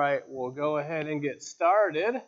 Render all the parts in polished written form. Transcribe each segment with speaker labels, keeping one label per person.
Speaker 1: right, we'll go ahead and get started.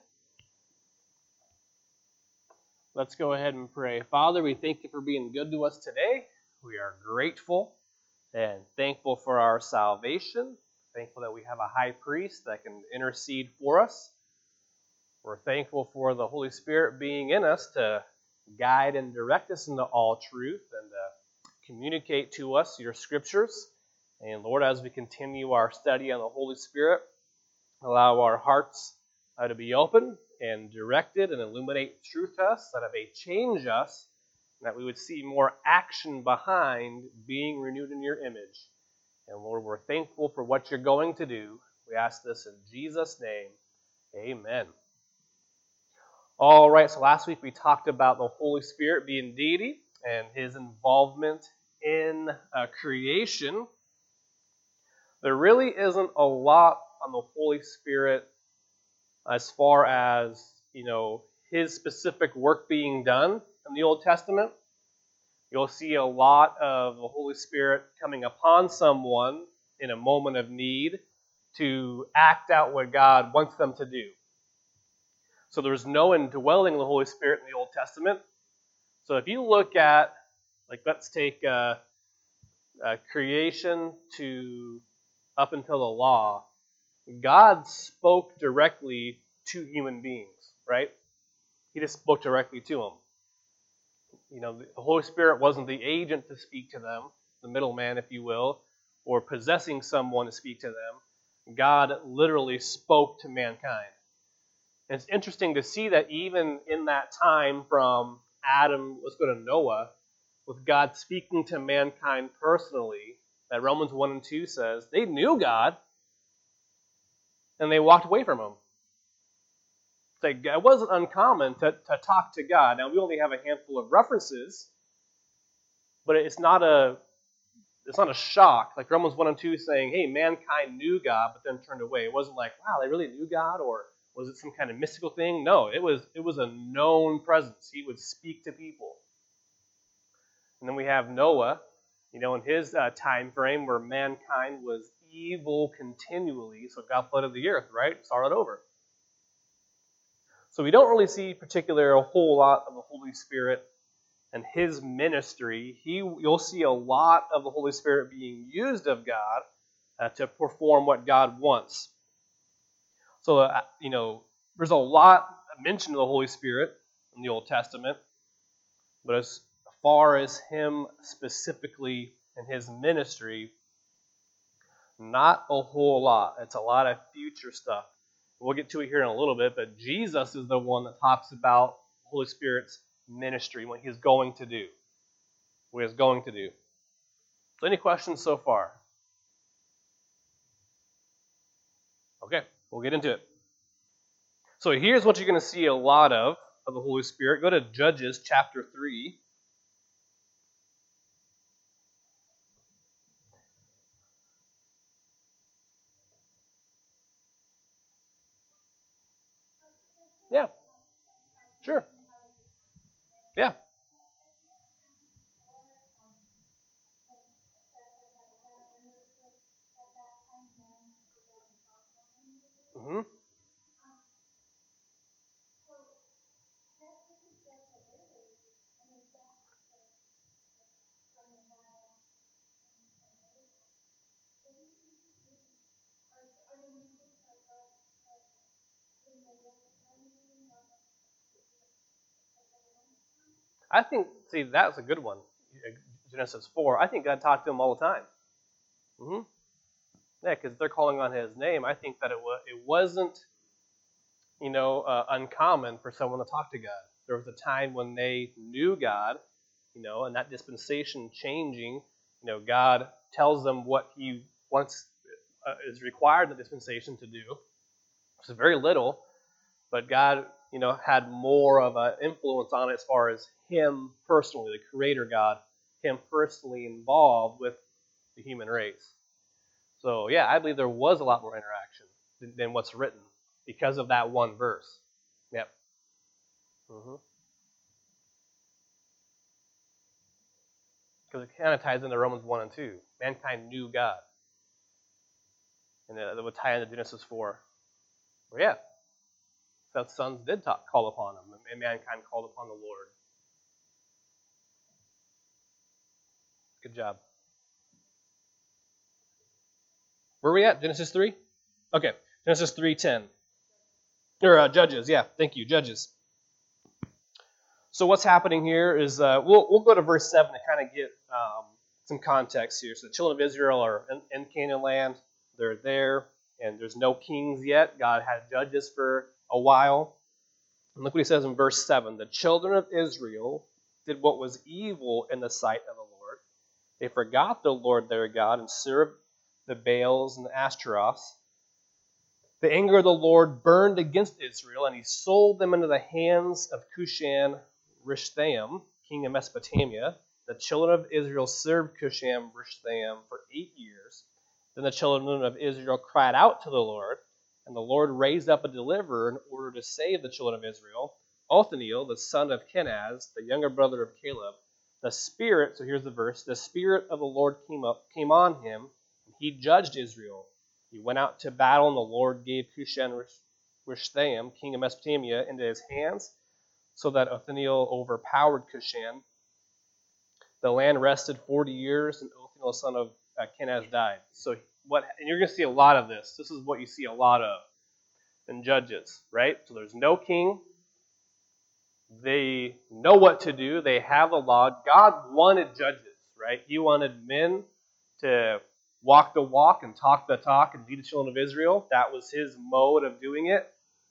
Speaker 1: Let's go ahead and pray. Father, we thank you for being good to us today. We are grateful and thankful for our salvation. Thankful that we have a high priest that can intercede for us. We're thankful for the Holy Spirit being in us to guide and direct us into all truth and to communicate to us your scriptures. And Lord, as we continue our study on the Holy Spirit, allow our hearts to be open and directed and illuminate truth to us, that it may change us, and that we would see more action behind being renewed in your image. And Lord, we're thankful for what you're going to do. We ask this in Jesus' name. Amen. All right, so last week we talked about the Holy Spirit being deity and his involvement in creation. There really isn't a lot on the Holy Spirit as far as, his specific work being done in the Old Testament. You'll see a lot of the Holy Spirit coming upon someone in a moment of need to act out what God wants them to do. So there's no indwelling the Holy Spirit in the Old Testament. So if you look at, let's take creation to up until the law, God spoke directly to human beings, right? He just spoke directly to them. The Holy Spirit wasn't the agent to speak to them, the middleman, if you will, or possessing someone to speak to them. God literally spoke to mankind. And it's interesting to see that even in that time from Adam, let's go to Noah, with God speaking to mankind personally, that Romans 1 and 2 says, they knew God, and they walked away from him. It wasn't uncommon to talk to God. Now, we only have a handful of references, but it's not a shock. Like Romans 1 and 2 saying, hey, mankind knew God, but then turned away. It wasn't like, wow, they really knew God, or was it some kind of mystical thing? No, it was a known presence. He would speak to people. And then we have Noah, in his time frame where mankind was evil continually, so God flooded the earth, right? Started over. So we don't really see a whole lot of the Holy Spirit and his ministry. You'll see a lot of the Holy Spirit being used of God to perform what God wants. So, there's a lot mentioned of the Holy Spirit in the Old Testament, but as far as him specifically and his ministry, not a whole lot. It's a lot of future stuff. We'll get to it here in a little bit, but Jesus is the one that talks about the Holy Spirit's ministry, what he's going to do. What he's going to do. So any questions so far? Okay, we'll get into it. So here's what you're going to see a lot of the Holy Spirit. Go to Judges chapter 3. Yeah, sure. Yeah. Mm-hmm. That's a good one. Genesis 4. I think God talked to him all the time. Mm-hmm. Yeah, because they're calling on his name. I think that it wasn't, uncommon for someone to talk to God. There was a time when they knew God, and that dispensation changing, God tells them what he wants is required in the dispensation to do. It's very little, but God, had more of an influence on it as far as him personally, the Creator God, him personally involved with the human race. So, yeah, I believe there was a lot more interaction than what's written because of that one verse. Yep. Mm-hmm. Because it kind of ties into Romans 1 and 2. Mankind knew God. And that would tie into Genesis 4. Well, yeah, that sons did call upon him, and mankind called upon the Lord. Good job. Where are we at? Genesis 3? Okay, Genesis 3:10. Or Judges, yeah, thank you, Judges. So what's happening here is we'll go to verse 7 to kind of get some context here. So the children of Israel are in Canaan land. They're there, and there's no kings yet. God had judges for a while. And look what he says in verse 7. The children of Israel did what was evil in the sight of the Lord. They forgot the Lord their God and served the Baals and the Ashtaroths. The anger of the Lord burned against Israel, and he sold them into the hands of Cushan Rishathaim, king of Mesopotamia. The children of Israel served Cushan Rishathaim for 8 years. Then the children of Israel cried out to the Lord, and the Lord raised up a deliverer in order to save the children of Israel, Othniel, the son of Kenaz, the younger brother of Caleb. The Spirit, so here's the verse, the Spirit of the Lord came on him, and he judged Israel. He went out to battle, and the Lord gave Cushan Rishathaim, king of Mesopotamia, into his hands, so that Othniel overpowered Cushan. The land rested 40 years, and Othniel, son of Kenaz, died. So and you're going to see a lot of this. This is what you see a lot of in Judges, right? So there's no king. They know what to do. They have a law. God wanted judges, right? He wanted men to walk the walk and talk the talk and lead the children of Israel. That was his mode of doing it.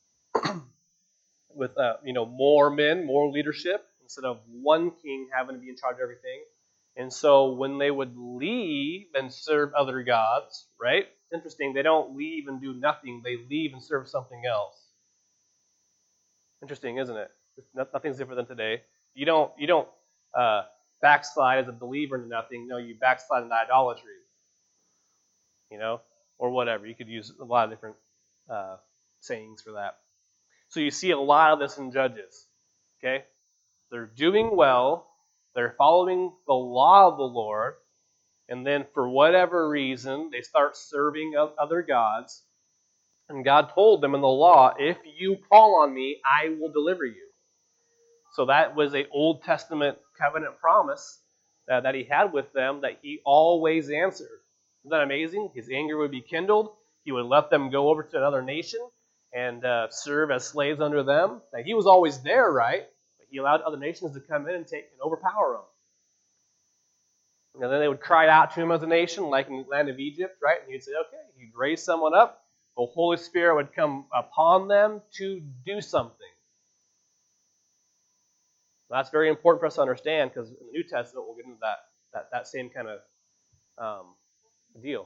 Speaker 1: With more men, more leadership, instead of one king having to be in charge of everything. And so when they would leave and serve other gods, right? It's interesting, they don't leave and do nothing. They leave and serve something else. Interesting, isn't it? Nothing's different than today. You don't backslide as a believer into nothing. No, you backslide into idolatry. Or whatever. You could use a lot of different sayings for that. So you see a lot of this in Judges. Okay? They're doing well. They're following the law of the Lord. And then for whatever reason, they start serving other gods. And God told them in the law, if you call on me, I will deliver you. So that was an Old Testament covenant promise that he had with them that he always answered. Isn't that amazing? His anger would be kindled. He would let them go over to another nation and serve as slaves under them. Now, he was always there, right? But he allowed other nations to come in and take and overpower them. And then they would cry out to him as a nation, like in the land of Egypt, right? And he'd say, okay. He'd raise someone up. The Holy Spirit would come upon them to do something. That's very important for us to understand, because in the New Testament, we'll get into that same kind of deal.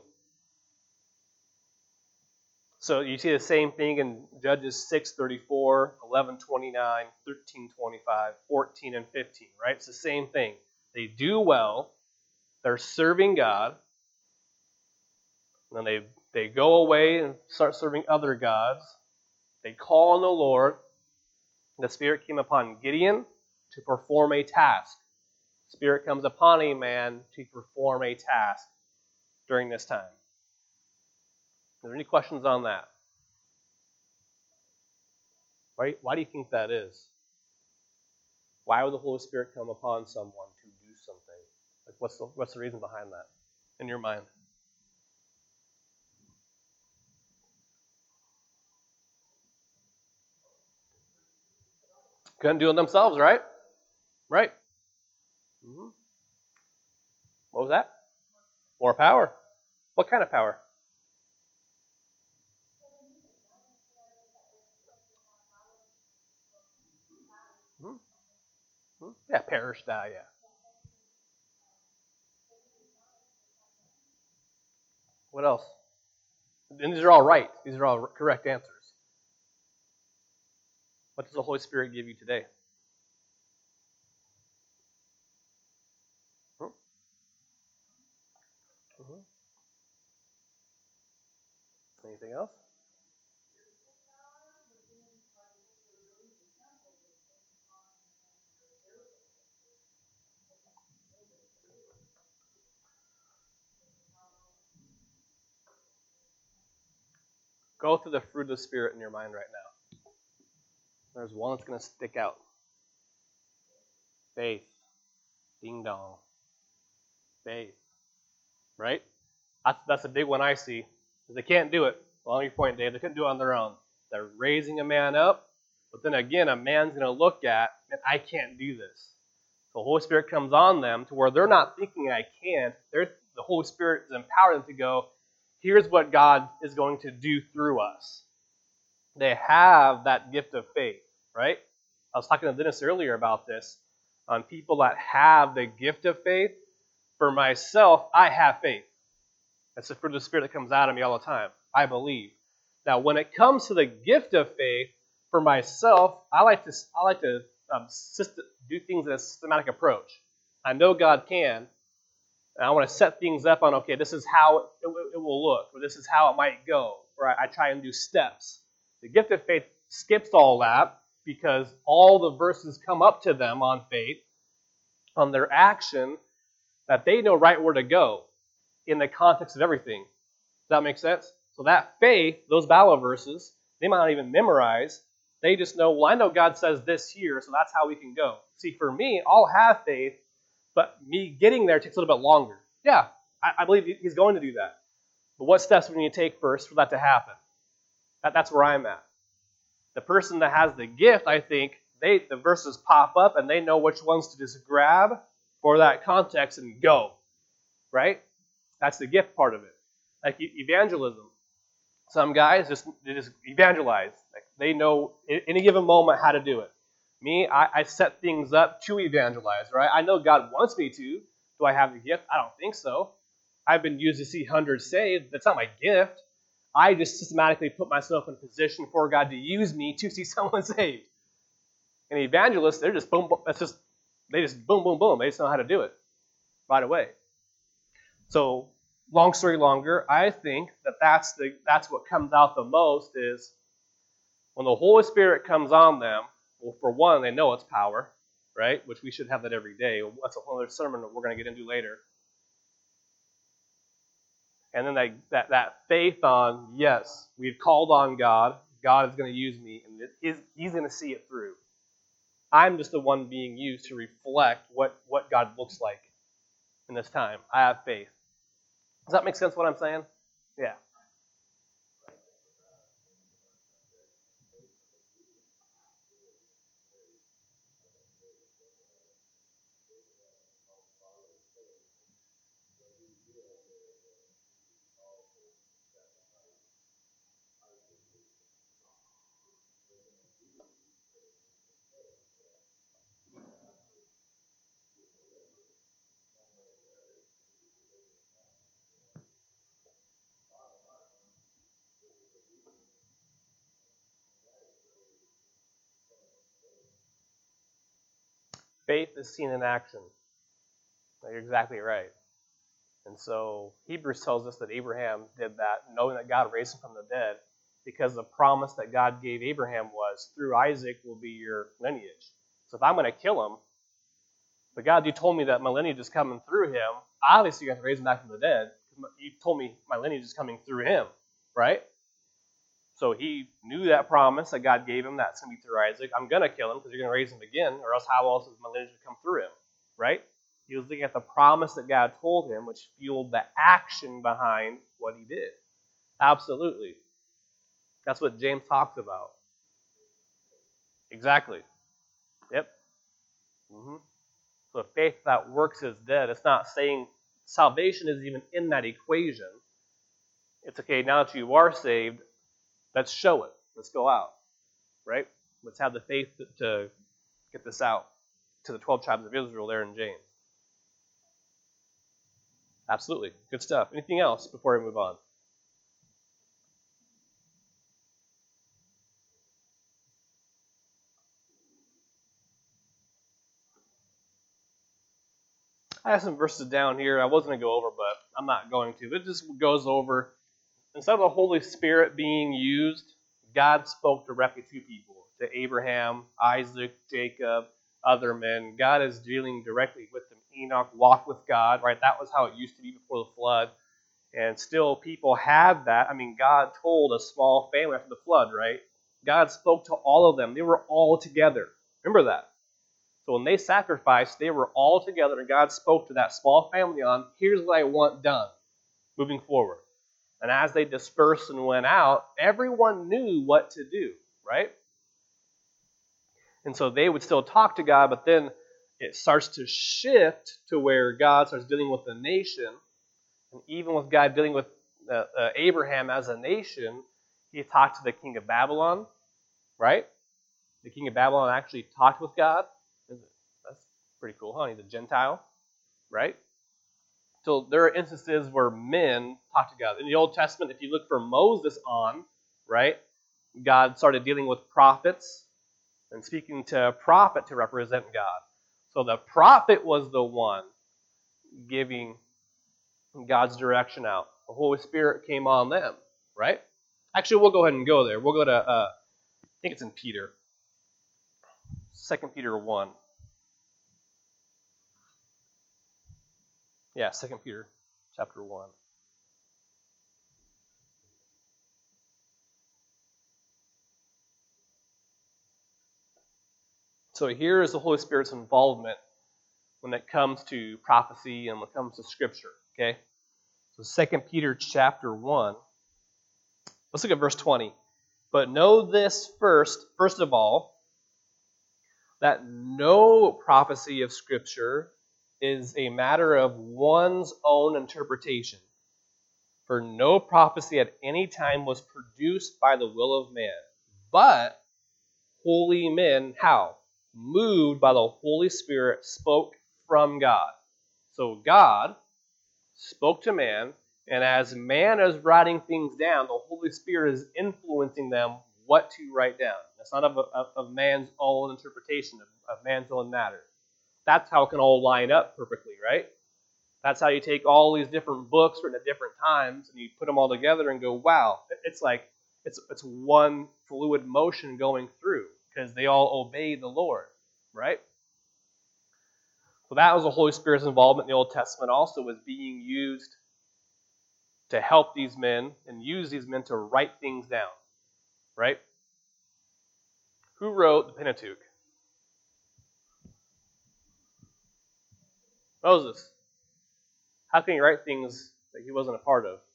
Speaker 1: So you see the same thing in Judges 6:34, 11:29, 13:25, 14, and 15, right? It's the same thing. They do well. They're serving God. And then they go away and start serving other gods. They call on the Lord. The Spirit came upon Gideon to perform a task. The Spirit comes upon a man to perform a task during this time. Are there any questions on that? Why do you think that is? Why would the Holy Spirit come upon someone to do something? Like, what's the reason behind that in your mind? Couldn't do it themselves, right? Right. Mm-hmm. What was that? More power. What kind of power? Mm-hmm. Yeah, perish, die, yeah. What else? And these are all right. These are all correct answers. What does the Holy Spirit give you today? Mm-hmm. Anything else? Go through the fruit of the Spirit in your mind right now. There's one that's going to stick out. Faith. Ding dong. Faith. Right? That's a big one I see. They can't do it. Well, on your point, Dave, they couldn't do it on their own. They're raising a man up, but then again, a man's going to look at, and I can't do this. The Holy Spirit comes on them to where they're not thinking I can't. The Holy Spirit is empowering them to go, here's what God is going to do through us. They have that gift of faith, right? I was talking to Dennis earlier about this. On people that have the gift of faith, for myself, I have faith. That's the fruit of the Spirit that comes out of me all the time. I believe. Now, when it comes to the gift of faith, for myself, I like to do things in a systematic approach. I know God can, and I want to set things up on, okay, this is how it will look, or this is how it might go, or I try and do steps. The gift of faith skips all that because all the verses come up to them on faith, on their action, that they know right where to go in the context of everything. Does that make sense? So that faith, those Bible verses, they might not even memorize. They just know, well, I know God says this here, so that's how we can go. See, for me, I'll have faith, but me getting there takes a little bit longer. Yeah, I believe He's going to do that. But what steps do we need to take first for that to happen? That's where I'm at. The person that has the gift, I think, the verses pop up and they know which ones to just grab for that context and go. Right? That's the gift part of it. Like evangelism. Some guys they just evangelize. Like they know in any given moment how to do it. Me, I set things up to evangelize, right? I know God wants me to. Do I have the gift? I don't think so. I've been used to see hundreds saved. That's not my gift. I just systematically put myself in a position for God to use me to see someone saved. And evangelists, they're just boom, boom. They just boom, boom, boom. They just know how to do it right away. So, long story longer, I think that's what comes out the most is when the Holy Spirit comes on them. Well, for one, they know it's power, right? Which we should have that every day. That's a whole other sermon that we're going to get into later. And then that faith on, yes, we've called on God. God is going to use me, and He's going to see it through. I'm just the one being used to reflect what God looks like in this time. I have faith. Does that make sense what I'm saying? Yeah. Faith is seen in action. You're exactly right. And so Hebrews tells us that Abraham did that, knowing that God raised him from the dead, because the promise that God gave Abraham was, through Isaac will be your lineage. So if I'm going to kill him, but God, you told me that my lineage is coming through him, obviously you're going to raise him back from the dead. You told me my lineage is coming through him, right? So he knew that promise that God gave him, that's going to be through Isaac. I'm going to kill him because you're going to raise him again, or else how else is my lineage going to come through him, right? He was looking at the promise that God told him, which fueled the action behind what he did. Absolutely. That's what James talks about. Exactly. Yep. Mm-hmm. So faith that works is dead. It's not saying salvation is even in that equation. It's okay, now that you are saved, let's show it. Let's go out. Right? Let's have the faith to get this out to the 12 tribes of Israel there in James. Absolutely. Good stuff. Anything else before we move on? I have some verses down here I was going to go over, but I'm not going to. It just goes over, instead of the Holy Spirit being used, God spoke directly to people, to Abraham, Isaac, Jacob, other men. God is dealing directly with them. Enoch walked with God, right? That was how it used to be before the flood. And still people have that. I mean, God told a small family after the flood, right? God spoke to all of them. They were all together. Remember that. So when they sacrificed, they were all together, and God spoke to that small family on, here's what I want done moving forward. And as they dispersed and went out, everyone knew what to do, right? And so they would still talk to God, but then it starts to shift to where God starts dealing with the nation. And even with God dealing with Abraham as a nation, he talked to the king of Babylon, right? The king of Babylon actually talked with God. That's pretty cool, huh? He's a Gentile, right? So there are instances where men talk to God. In the Old Testament, if you look for Moses on, right, God started dealing with prophets and speaking to a prophet to represent God. So the prophet was the one giving God's direction out. The Holy Spirit came on them, right? Actually, we'll go ahead and go there. We'll go to, I think it's in Peter. 2 Peter 1. Yeah, 2 Peter chapter 1. So here is the Holy Spirit's involvement when it comes to prophecy and when it comes to Scripture, okay? So 2 Peter chapter 1. Let's look at verse 20. But know this first of all, that no prophecy of Scripture is a matter of one's own interpretation. For no prophecy at any time was produced by the will of man, but holy men, how? Moved by the Holy Spirit, spoke from God. So God spoke to man, and as man is writing things down, the Holy Spirit is influencing them what to write down. It's not of man's own interpretation, of man's own matter. That's how it can all line up perfectly, right? That's how you take all these different books written at different times and you put them all together and go, wow, it's like it's one fluid motion going through because they all obey the Lord, right? So that was the Holy Spirit's involvement in the Old Testament also, was being used to help these men and use these men to write things down, right? Who wrote the Pentateuch? Moses. How can he write things that he wasn't a part of?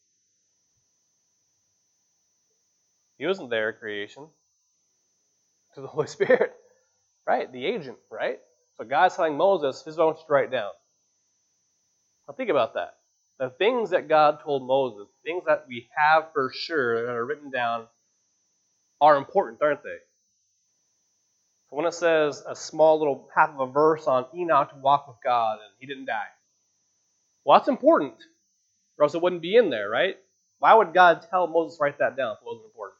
Speaker 1: He wasn't there at creation. To the Holy Spirit, right? The agent, right? So God's telling Moses, here's what I want you to write down. Now think about that. The things that God told Moses, things that we have for sure that are written down, are important, aren't they? So when it says a small little half of a verse on Enoch to walk with God and he didn't die, well, that's important, or else it wouldn't be in there, right? Why would God tell Moses to write that down if it wasn't important?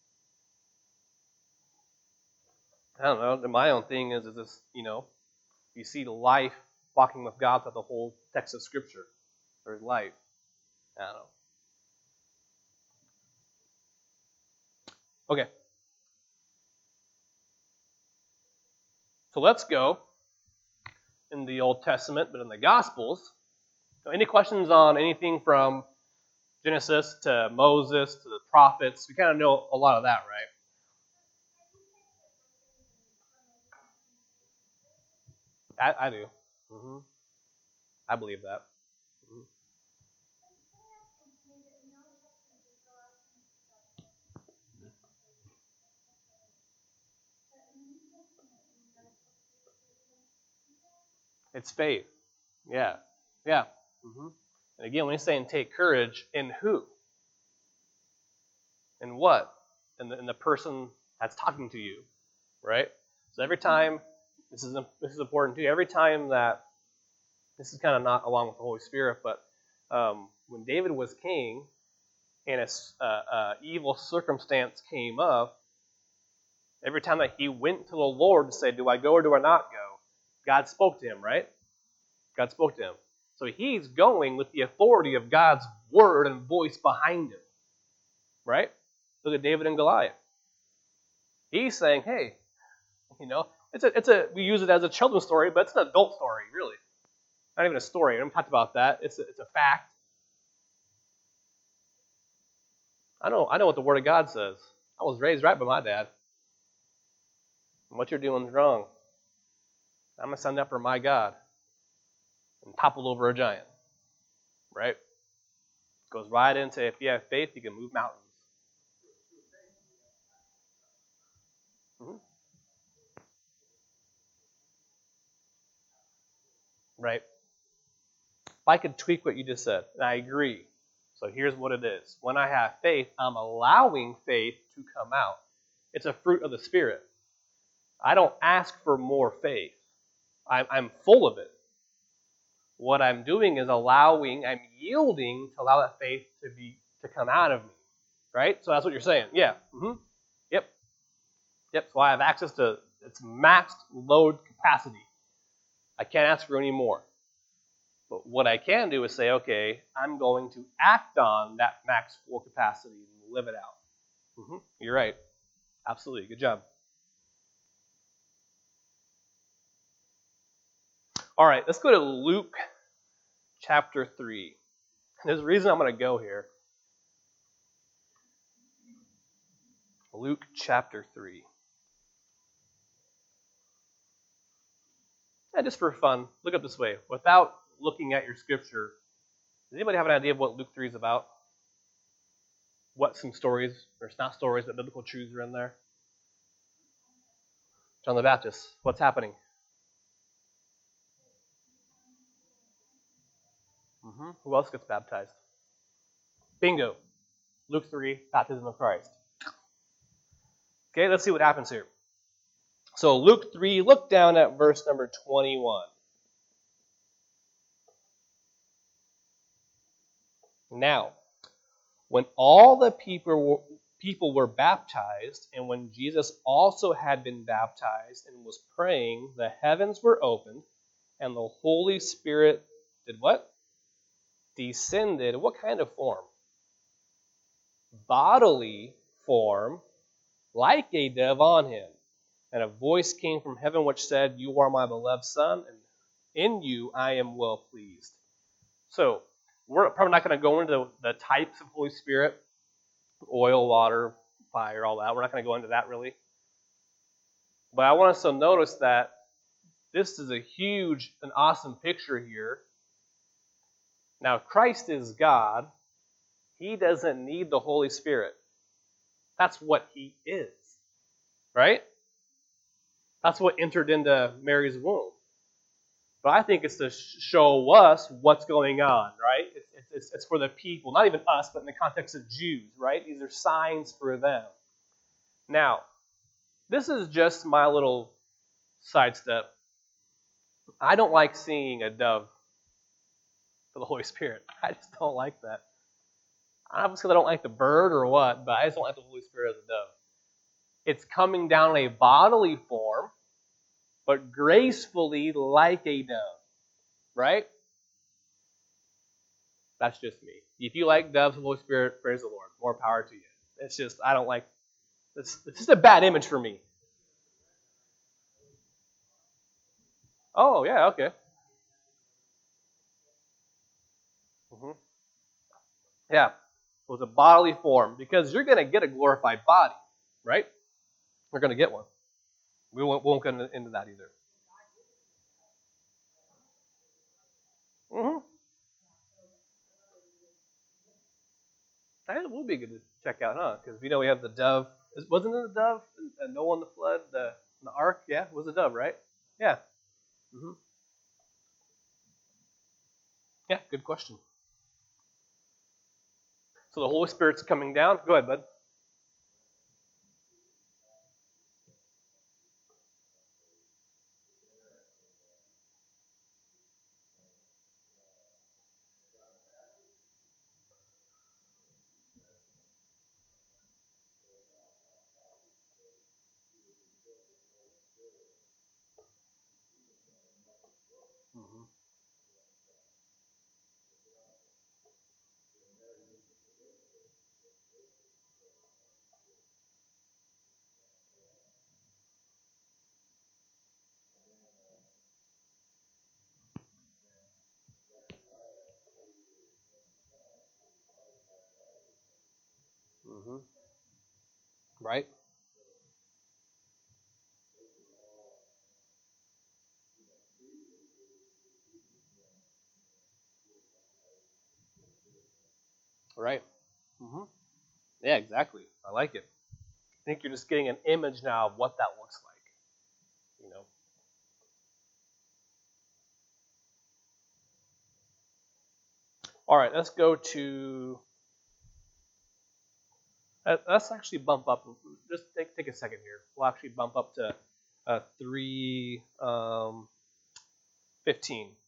Speaker 1: I don't know. My own thing is this, you see life walking with God throughout the whole text of Scripture. There's life. I don't know. Okay. So let's go in the Old Testament, but in the Gospels. So any questions on anything from Genesis to Moses to the prophets? We kind of know a lot of that, right? I do. Mm-hmm. I believe that. Mm-hmm. It's faith. Yeah. Yeah. Mm-hmm. And again, when he's saying take courage, in who? In what? In the person that's talking to you, right? So every time, this is important too, every time that, this is kind of not along with the Holy Spirit, but when David was king and a evil circumstance came up, every time that he went to the Lord to say, do I go or do I not go? God spoke to him, right? God spoke to him. So he's going with the authority of God's word and voice behind him, right? Look at David and Goliath. He's saying, hey, we use it as a children's story, but it's an adult story, really. Not even a story. I haven't talked about that. It's a fact. I know what the Word of God says. I was raised right by my dad. And what you're doing is wrong. I'm going to stand up for my God and topple over a giant. Right? Goes right into, if you have faith, you can move mountains. Mm-hmm. Right? If I could tweak what you just said, and I agree. So here's what it is. When I have faith, I'm allowing faith to come out. It's a fruit of the Spirit. I don't ask for more faith. I'm full of it. What I'm doing is I'm yielding to allow that faith to come out of me. Right? So that's what you're saying. Yeah. Mm-hmm. Yep. Yep. So I have access to its maxed load capacity. I can't ask for any more. But what I can do is say, okay, I'm going to act on that max full capacity and live it out. Mm-hmm. You're right. Absolutely. Good job. All right, let's go to Luke chapter 3. There's a reason I'm going to go here. Luke chapter 3. Yeah, just for fun, look up this way. Without looking at your scripture, does anybody have an idea of what Luke 3 is about? What some stories, or it's not stories, but biblical truths are in there? John the Baptist, what's happening? Mm-hmm. Who else gets baptized? Bingo. Luke 3, baptism of Christ. Okay, let's see what happens here. So Luke 3, look down at verse number 21. Now, when all the people were baptized, and when Jesus also had been baptized and was praying, the heavens were opened, and the Holy Spirit did what? Descended. What kind of form? Bodily form, like a dove on him. And a voice came from heaven which said, "You are my beloved Son, and in you I am well pleased." So, we're probably not going to go into the types of Holy Spirit, oil, water, fire, all that. We're not going to go into that really. But I want us to notice that this is a huge and awesome picture here. Now, Christ is God. He doesn't need the Holy Spirit. That's what he is. Right? That's what entered into Mary's womb. But I think it's to show us what's going on, right? It's for the people, not even us, but in the context of Jews, right? These are signs for them. Now, this is just my little sidestep. I don't like seeing a dove for the Holy Spirit. I just don't like that. I don't know if it's because I don't like the bird or what, but I just don't like the Holy Spirit as a dove. It's coming down in a bodily form, but gracefully like a dove, right? That's just me. If you like doves and Holy Spirit, praise the Lord. More power to you. It's just, I don't like, it's just a bad image for me. Oh, yeah, okay. Mm-hmm. Yeah, it was a bodily form because you're going to get a glorified body, right? You're going to get one. We won't get into that either. Mm-hmm. That would be good to check out, huh? Because we know we have the dove. Wasn't it the dove? Noah on the flood, the ark? Yeah, it was a dove, right? Yeah. Mm-hmm. Yeah, good question. So the Holy Spirit's coming down. Go ahead, bud. Mm-hmm. Hmm. Right? Right. Hmm. Yeah, exactly. I like it. I think you're just getting an image now of what that looks like. You know. All right, let's go to. Let's actually bump up. Just take a second here. We'll actually bump up to 3:15.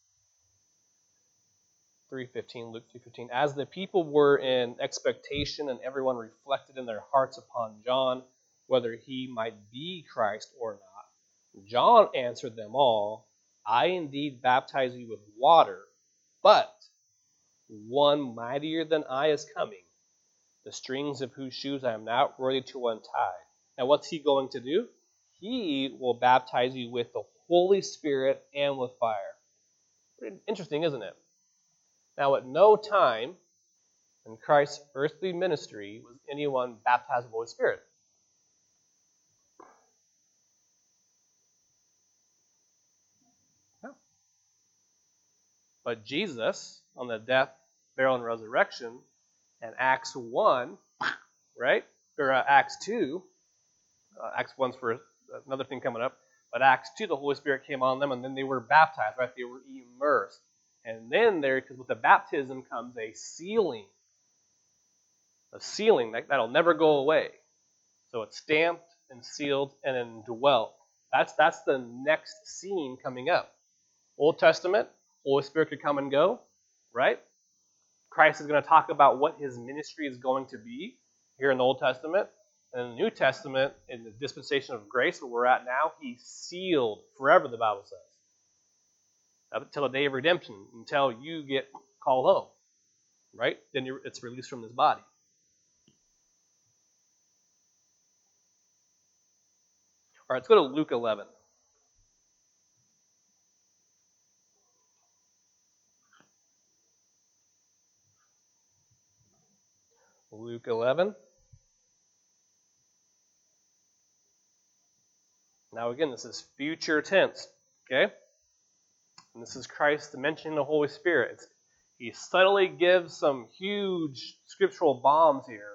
Speaker 1: 3:15, Luke 3:15. As the people were in expectation and everyone reflected in their hearts upon John, whether he might be Christ or not, John answered them all, I indeed baptize you with water, but one mightier than I is coming, the strings of whose shoes I am not worthy to untie. Now what's he going to do? He will baptize you with the Holy Spirit and with fire. Pretty interesting, isn't it? Now at no time in Christ's earthly ministry was anyone baptized with the Holy Spirit. No. But Jesus, on the death, burial, and resurrection, and Acts 1, right? Or Acts 2, Acts 1's for another thing coming up, but Acts 2, the Holy Spirit came on them, and then they were baptized, right? They were immersed. And then there, because with the baptism comes a sealing that'll never go away. So it's stamped and sealed and indwelt. That's the next scene coming up. Old Testament, Holy Spirit could come and go, right? Christ is going to talk about what his ministry is going to be here in the Old Testament. And in the New Testament, in the dispensation of grace where we're at now, he's sealed forever, the Bible says. Up until the day of redemption, until you get called home, right? Then it's released from this body. All right, let's go to Luke 11. Luke 11. Now again, this is future tense, okay? And this is Christ mentioning the Holy Spirit. He subtly gives some huge scriptural bombs here.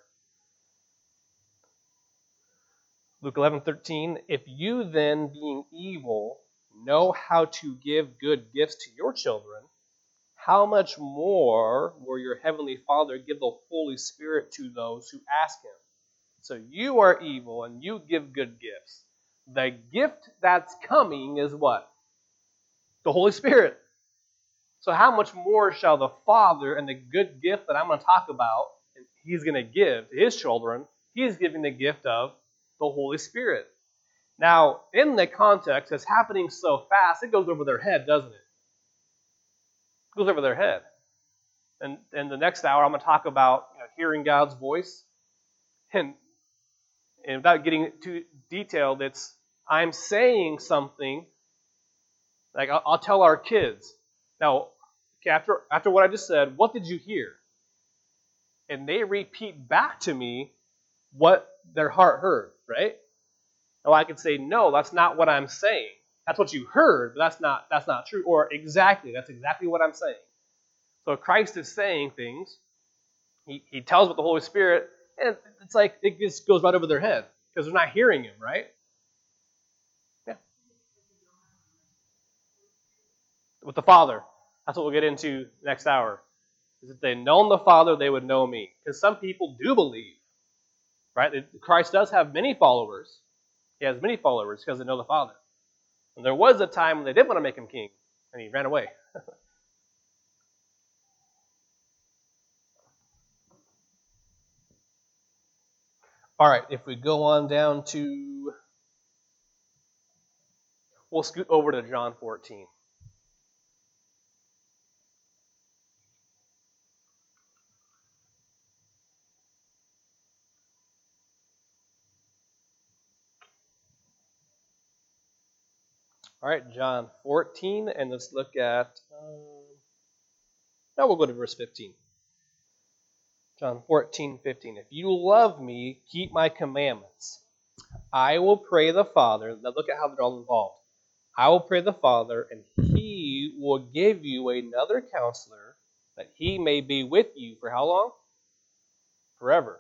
Speaker 1: Luke 11:13. If you then, being evil, know how to give good gifts to your children, how much more will your heavenly Father give the Holy Spirit to those who ask him? So you are evil and you give good gifts. The gift that's coming is what? The Holy Spirit. So how much more shall the Father and the good gift that I'm going to talk about, and he's going to give to his children, he's giving the gift of the Holy Spirit. Now, in the context, it's happening so fast, it goes over their head, doesn't it? It goes over their head. And in the next hour, I'm going to talk about hearing God's voice. And without getting too detailed, I'm saying something, like I'll tell our kids, now, after what I just said, what did you hear? And they repeat back to me what their heart heard, right? Now I could say, no, that's not what I'm saying. That's what you heard, but that's not true. Or that's exactly what I'm saying. So Christ is saying things. He tells with the Holy Spirit, and it's like it just goes right over their head because they're not hearing him, right? Yeah. With the Father. That's what we'll get into next hour. Is if they'd known the Father, they would know me. Because some people do believe, right? Christ does have many followers. He has many followers because they know the Father. And there was a time when they didn't want to make him king, and he ran away. All right, if we go on down to, we'll scoot over to John 14. All right, John 14, and let's look at, now we'll go to verse 15. John 14:15. If you love me, keep my commandments. I will pray the Father. Now look at how they're all involved. I will pray the Father, and he will give you another counselor, that he may be with you for how long? Forever.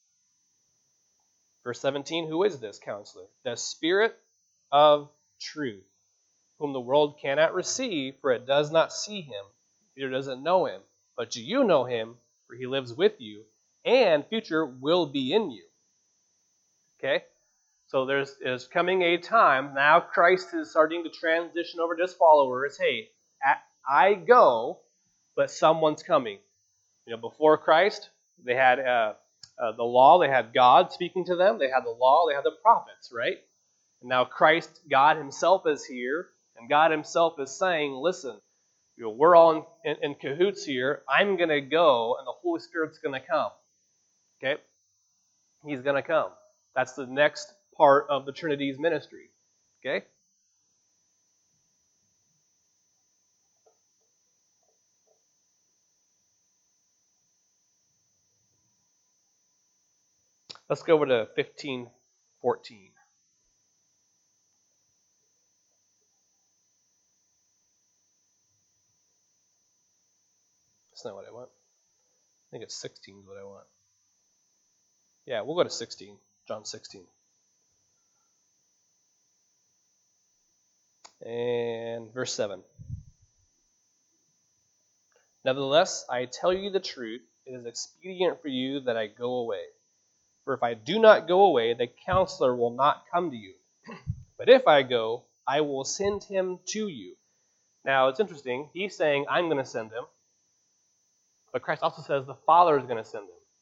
Speaker 1: Verse 17, who is this counselor? The Spirit of truth, whom the world cannot receive, for it does not see him, neither does it know him. But you know him, for he lives with you, and future will be in you. Okay? So there's coming a time, now Christ is starting to transition over to his followers. Hey, I go, but someone's coming. Before Christ, they had the law, they had God speaking to them, they had the law, they had the prophets, right? And now Christ, God himself is here, and God himself is saying, listen, we're all in cahoots here. I'm going to go, and the Holy Spirit's going to come. Okay? He's going to come. That's the next part of the Trinity's ministry. Okay? Let's go over to 15:14. That's not what I want. I think it's 16 is what I want. Yeah, we'll go to 16. John 16. And verse 7. Nevertheless, I tell you the truth, it is expedient for you that I go away. For if I do not go away, the counselor will not come to you. But if I go, I will send him to you. Now, it's interesting. He's saying, I'm going to send him. But Christ also says the Father is going to send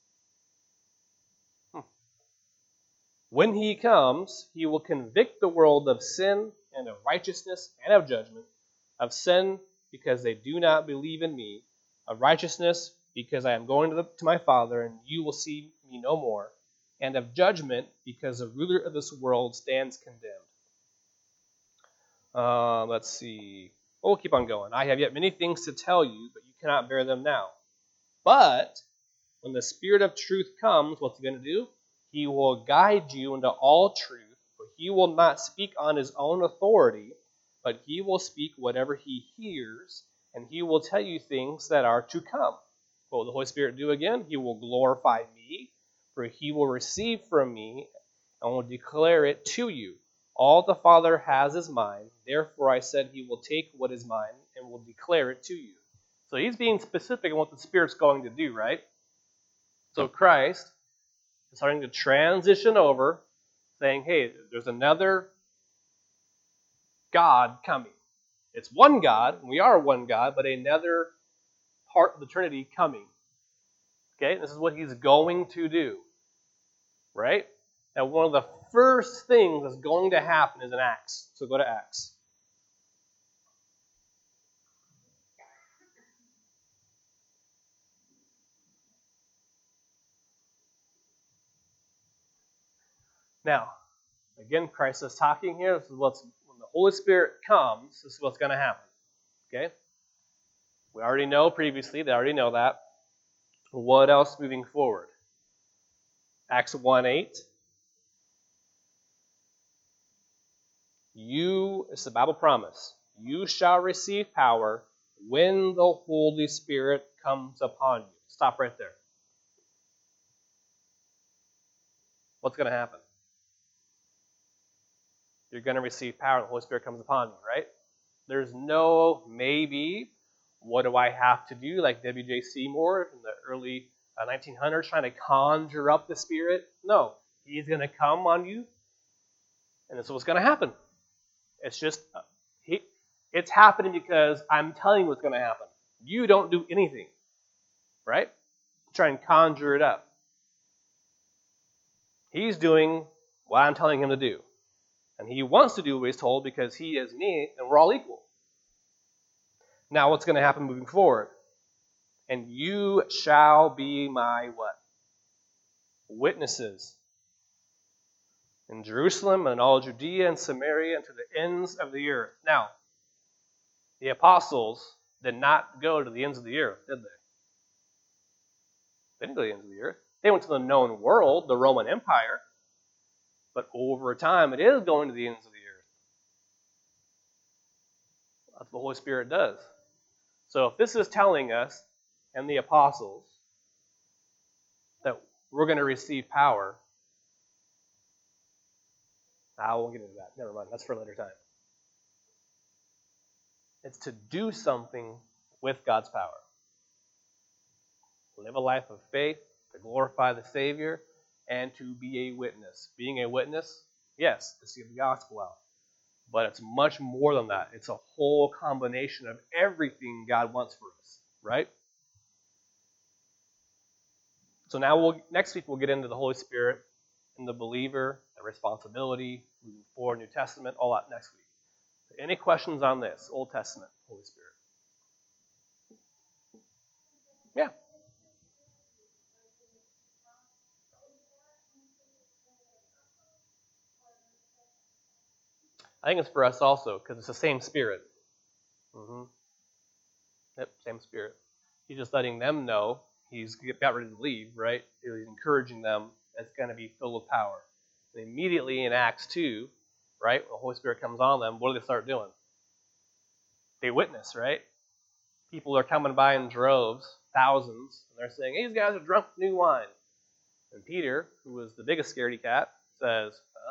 Speaker 1: him. When he comes, he will convict the world of sin and of righteousness and of judgment. Of sin, because they do not believe in me. Of righteousness, because I am going to my Father, and you will see me no more. And of judgment, because the ruler of this world stands condemned. Let's see. We'll keep on going. I have yet many things to tell you, but you cannot bear them now. But when the Spirit of truth comes, what's he going to do? He will guide you into all truth, for he will not speak on his own authority, but he will speak whatever he hears, and he will tell you things that are to come. What will the Holy Spirit do again? He will glorify me, for he will receive from me and will declare it to you. All the Father has is mine. Therefore I said he will take what is mine and will declare it to you. So he's being specific on what the Spirit's going to do, right? So Christ is starting to transition over, saying, hey, there's another God coming. It's one God, and we are one God, but another part of the Trinity coming. Okay, this is what he's going to do. Right? Now, one of the first things that's going to happen is in Acts. So go to Acts. Now, again, Christ is talking here. This is when the Holy Spirit comes, this is what's going to happen. Okay? We already know previously, they already know that. What else moving forward? Acts 1:8. It's the Bible promise. You shall receive power when the Holy Spirit comes upon you. Stop right there. What's going to happen? You're going to receive power when the Holy Spirit comes upon you, right? There's no maybe, what do I have to do, like W.J. Seymour in the early 1900s trying to conjure up the Spirit. No, he's going to come on you, and this is what's going to happen. It's just, it's happening because I'm telling you what's going to happen. You don't do anything, right? Try and conjure it up. He's doing what I'm telling him to do. And he wants to do what he's told because he is me and we're all equal. Now what's going to happen moving forward? And you shall be my what? Witnesses. In Jerusalem and all Judea and Samaria and to the ends of the earth. Now, the apostles did not go to the ends of the earth, did they? They didn't go to the ends of the earth. They went to the known world, the Roman Empire. But over time, it is going to the ends of the earth. That's what the Holy Spirit does. So if this is telling us, and the apostles, that we're going to receive power, I won't get into that. Never mind. That's for a later time. It's to do something with God's power. Live a life of faith, to glorify the Savior, and to be a witness. Being a witness, yes, to see the gospel out. But it's much more than that. It's a whole combination of everything God wants for us, right? So now next week we'll get into the Holy Spirit and the believer, the responsibility, moving forward, New Testament, all that next week. Any questions on this, Old Testament, Holy Spirit? Yeah. I think it's for us also, because it's the same Spirit. Yep, same Spirit. He's just letting them know he's got ready to leave, right? He's encouraging them it's going to be filled with power. And immediately in Acts 2, right, when the Holy Spirit comes on them, what do they start doing? They witness, right? People are coming by in droves, thousands, and they're saying, hey, these guys are drunk with new wine. And Peter, who was the biggest scaredy cat, says,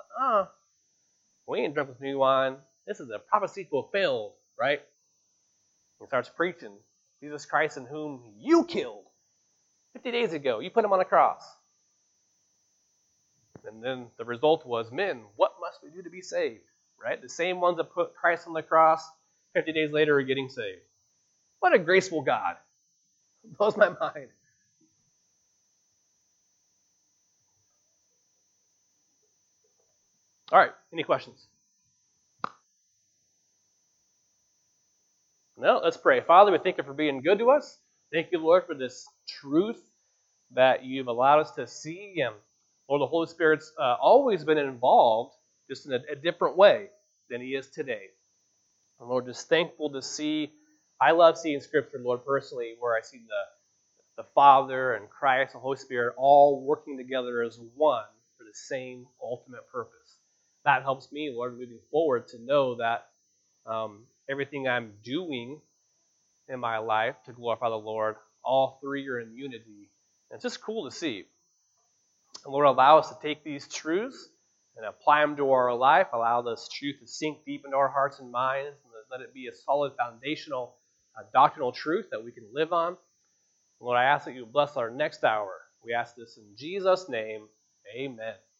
Speaker 1: we ain't drunk with new wine. This is a prophecy fulfilled, right? He starts preaching Jesus Christ in whom you killed 50 days ago. You put him on a cross. And then the result was, men, what must we do to be saved? Right? The same ones that put Christ on the cross 50 days later are getting saved. What a graceful God. It blows my mind. All right, any questions? No, let's pray. Father, we thank you for being good to us. Thank you, Lord, for this truth that you've allowed us to see. And Lord, the Holy Spirit's always been involved, just in a different way than he is today. And Lord, just thankful to see. I love seeing Scripture, Lord, personally, where I see the Father and Christ and Holy Spirit all working together as one for the same ultimate purpose. That helps me, Lord, moving forward to know that everything I'm doing in my life to glorify the Lord, all three are in unity. And it's just cool to see. And Lord, allow us to take these truths and apply them to our life. Allow this truth to sink deep into our hearts and minds. And let it be a solid foundational doctrinal truth that we can live on. Lord, I ask that you bless our next hour. We ask this in Jesus' name. Amen.